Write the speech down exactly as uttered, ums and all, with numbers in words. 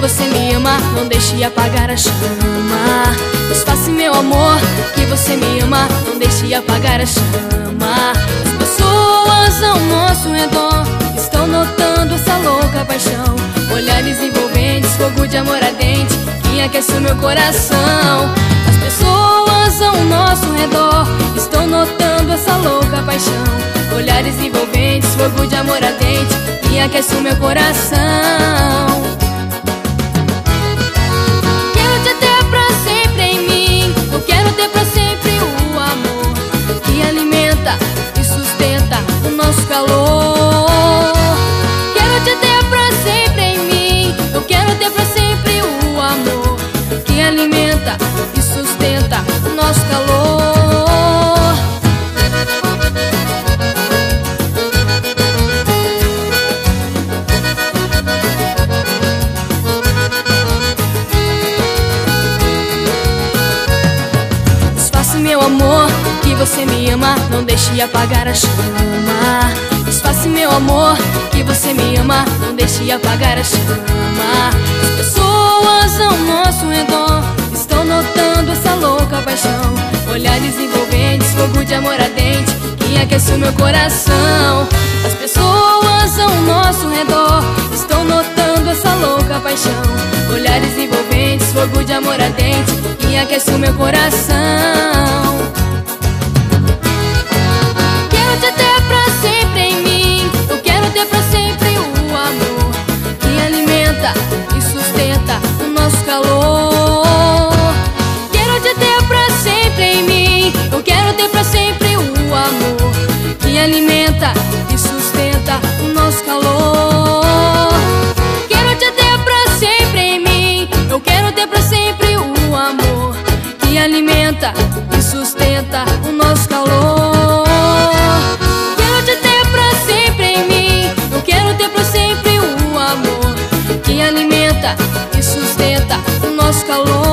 você me ama, não deixe apagar a chama. Disfarce, meu amor, que você me ama, não deixe apagar a chama. As pessoas ao nosso redor estão notando essa louca paixão. Olhares envolventes, fogo de amor ardente que aquece o meu coração. As pessoas ao nosso redor estão notando essa louca paixão. Olhares envolventes, fogo de amor ardente que aquece o meu coração. Quero te ter pra sempre em mim, eu quero ter pra sempre o amor que alimenta e sustenta o nosso calor. Quero te ter pra sempre em mim, eu quero ter pra sempre o amor que alimenta e sustenta o nosso calor. Meu amor, que você me ama, não deixe apagar a chama. Disfarce, meu amor, que você me ama, não deixe apagar a chama. As pessoas ao nosso redor estão notando essa louca paixão. Olhares envolventes, fogo de amor ardente que aquece o meu coração. As pessoas ao nosso redor estão notando essa louca paixão. Olhares envolventes, fogo de amor ardente que aquece o meu coração. Quero te ter pra sempre em mim, eu quero ter pra sempre o amor que alimenta e sustenta o nosso calor. Quero te ter pra sempre em mim, eu quero ter pra sempre o amor que alimenta e sustenta o nosso calor. Quero te ter pra sempre em mim, eu quero ter pra sempre o amor que alimenta e sustenta o nosso calor. Quero te ter pra sempre em mim, eu quero ter pra sempre o amor que alimenta e sustenta o nosso calor.